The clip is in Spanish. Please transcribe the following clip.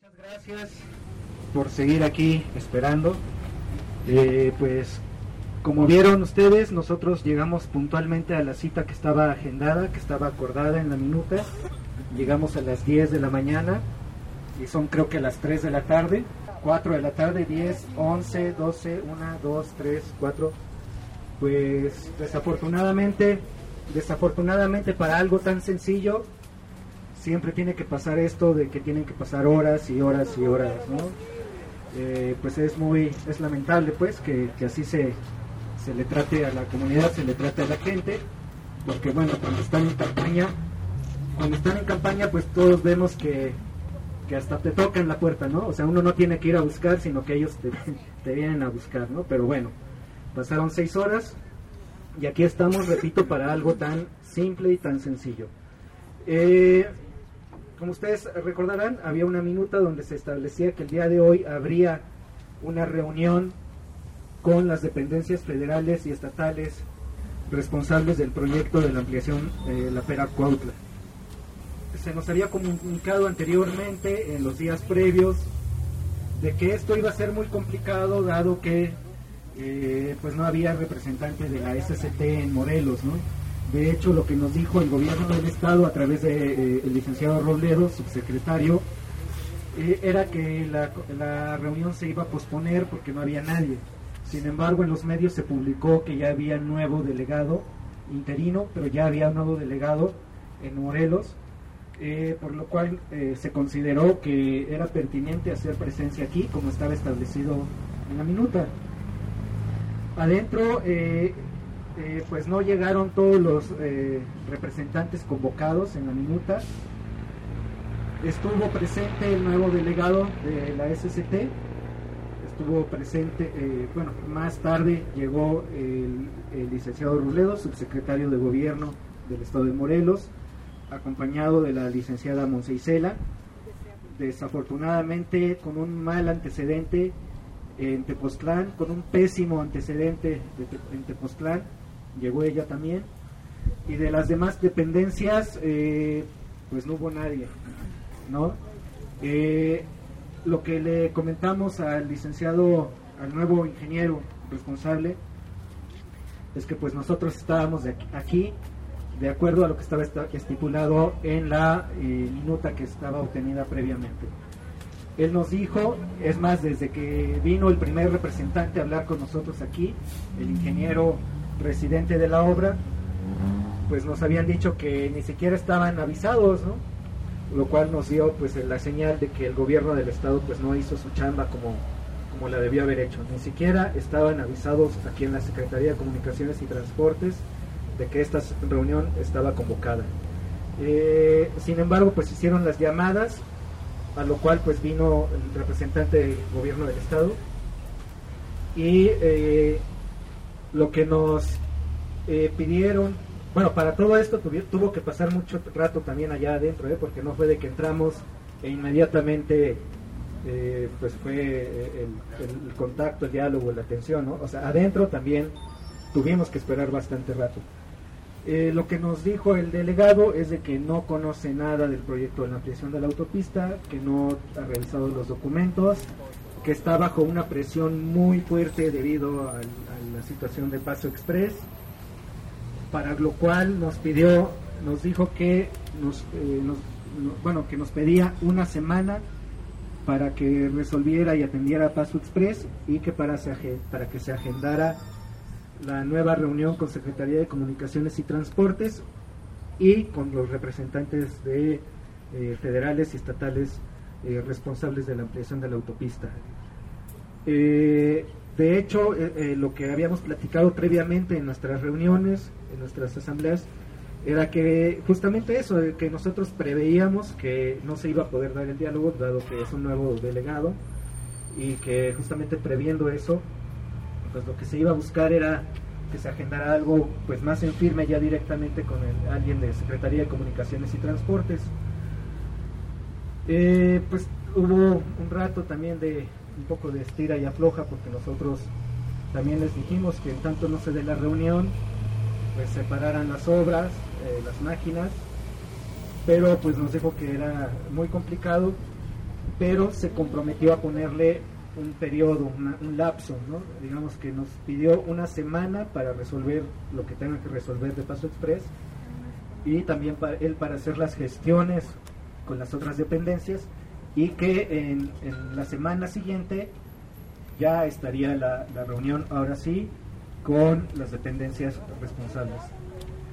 Gracias por seguir aquí esperando. Pues como vieron ustedes, nosotros llegamos puntualmente a la cita que estaba agendada, que estaba acordada en la minuta. Llegamos a las 10 de la mañana y son creo que las 3 de la tarde, 4 de la tarde, 10, 11, 12, 1, 2, 3, 4. Pues desafortunadamente para algo tan sencillo, siempre tiene que pasar esto de que tienen que pasar horas y horas y horas, ¿no? Pues es lamentable pues que así se le trate a la comunidad, se le trate a la gente, porque bueno, cuando están en campaña pues todos vemos que hasta te tocan la puerta, ¿no? O sea, uno no tiene que ir a buscar, sino que ellos te vienen a buscar, ¿no? Pero bueno, pasaron 6 horas y aquí estamos, repito, para algo tan simple y tan sencillo. Como ustedes recordarán, había una minuta donde se establecía que el día de hoy habría una reunión con las dependencias federales y estatales responsables del proyecto de la ampliación La Pera Cuautla. Se nos había comunicado anteriormente, en los días previos, de que esto iba a ser muy complicado, dado que pues no había representante de la SCT en Morelos, ¿no? De hecho, lo que nos dijo el gobierno del estado a través de el licenciado Robledo, subsecretario, era que la reunión se iba a posponer porque no había nadie. Sin embargo, en los medios se publicó que ya había nuevo delegado interino, pero ya había un nuevo delegado en Morelos, por lo cual se consideró que era pertinente hacer presencia aquí, como estaba establecido en la minuta. Adentro, pues no llegaron todos los representantes convocados en la minuta. Estuvo presente el nuevo delegado de la SCT, estuvo presente, bueno, más tarde llegó el licenciado Robledo, subsecretario de Gobierno del Estado de Morelos, acompañado de la licenciada Monse Isela, desafortunadamente con un mal antecedente en Tepoztlán, con un pésimo antecedente en Tepoztlán. Llegó ella también, y de las demás dependencias pues no hubo nadie, ¿no? Lo que le comentamos al licenciado, al nuevo ingeniero responsable, es que pues nosotros estábamos aquí de acuerdo a lo que estaba estipulado en la minuta que estaba obtenida previamente. Él nos dijo, es más, desde que vino el primer representante a hablar con nosotros aquí, el ingeniero residente de la obra, pues nos habían dicho que ni siquiera estaban avisados, ¿no? Lo cual nos dio pues la señal de que el gobierno del estado pues no hizo su chamba como la debió haber hecho. Ni siquiera estaban avisados aquí en la Secretaría de Comunicaciones y Transportes de que esta reunión estaba convocada. Sin embargo, pues hicieron las llamadas, a lo cual pues vino el representante del gobierno del estado y lo que nos pidieron, bueno, para todo esto tuvo que pasar mucho rato también allá adentro, porque no fue de que entramos e inmediatamente pues fue el contacto, el diálogo, la atención, ¿no? O sea, adentro también tuvimos que esperar bastante rato. Lo que nos dijo el delegado es de que no conoce nada del proyecto de la ampliación de la autopista, que no ha revisado los documentos, que está bajo una presión muy fuerte debido a la situación de Paso Express, para lo cual nos dijo que que nos pedía una semana para que resolviera y atendiera Paso Express, y que para que se agendara la nueva reunión con Secretaría de Comunicaciones y Transportes y con los representantes de federales y estatales responsables de la ampliación de la autopista. De hecho, lo que habíamos platicado previamente en nuestras reuniones, en nuestras asambleas, era que justamente eso, que nosotros preveíamos que no se iba a poder dar el diálogo, dado que es un nuevo delegado, y que justamente previendo eso, pues lo que se iba a buscar era que se agendara algo pues más en firme ya directamente con alguien de Secretaría de Comunicaciones y Transportes. Pues hubo un rato también de un poco de estira y afloja, porque nosotros también les dijimos que en tanto no se dé la reunión, pues separaran las obras, las máquinas, pero pues nos dijo que era muy complicado pero se comprometió a ponerle un periodo, un lapso, ¿no? Digamos que nos pidió una semana para resolver lo que tenga que resolver de Paso Express, y también para hacer las gestiones con las otras dependencias, y que en la semana siguiente ya estaría la reunión, ahora sí, con las dependencias responsables.